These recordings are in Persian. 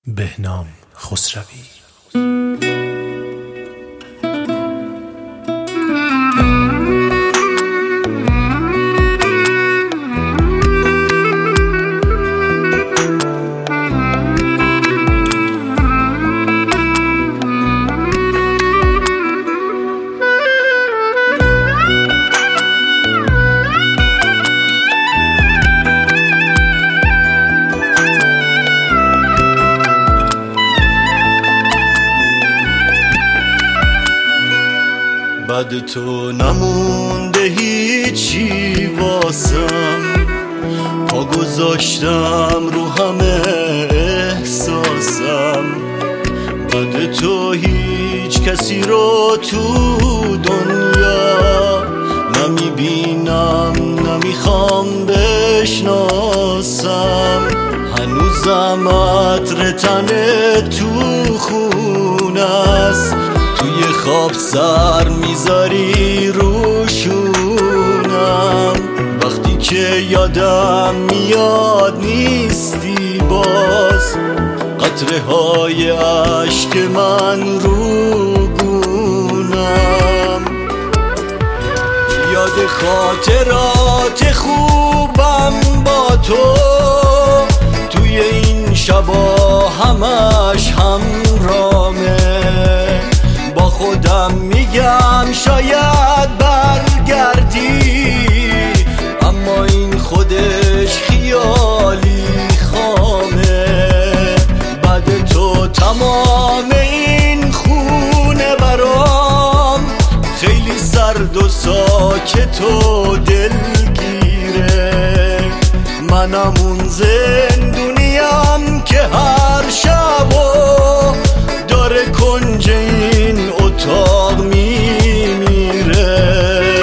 بهنام خسروی. بعد تو نمونده هیچی واسم، پا گذاشتم رو همه احساسم. بعد تو هیچ کسی رو تو دنیا نمیبینم، نمیخوام بشناسم. هنوزم عطر تنه تو خونه است، توی خواب سر میذاری روشونم. وقتی که یادم میاد نیستی باز، قطره های عشق من رو گونم. یاد خاطرات خوبم با تو توی این شبا همش همرامه. با خودم میگم شاید برگردی، اما این خودش خیالی خامه. بعد تو تمام این خونه برام خیلی سرد و ساکت و دلگیره. منم اون زندونیم که هر شبو داره کنج این اتاق میمیره.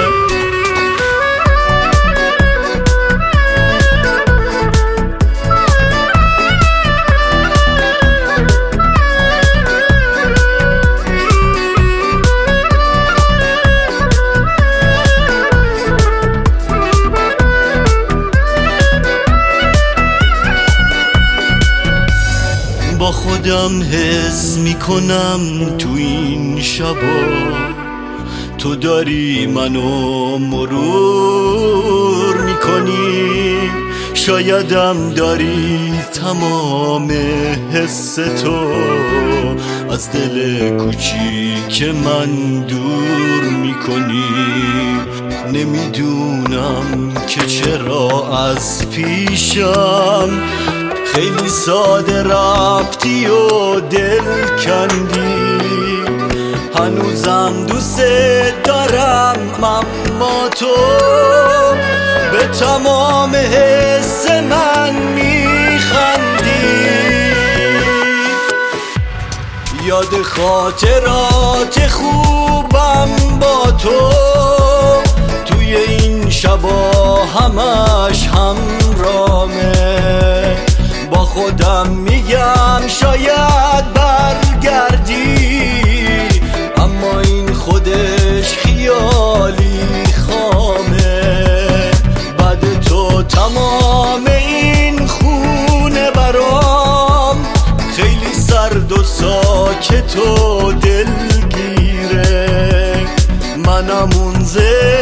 با خودم حس میکنم تو این شبا تو داری منو مرور میکنی. شایدم داری تمام حس تو از دل کوچیک من دور میکنی. نمیدونم که چرا از پیشم خیلی ساده رفتی و دل کندی. هنوزم دوست دارم اما تو به تمام حس من میخندی. یاد خاطرات خوبم با تو توی این شبا همش همرامه. با خودم میگم شاید برگردی، اما این خودش خیالی خامه. بعد تو تمام این خونه برام خیلی سرد و ساکت و دلگیره. منم اون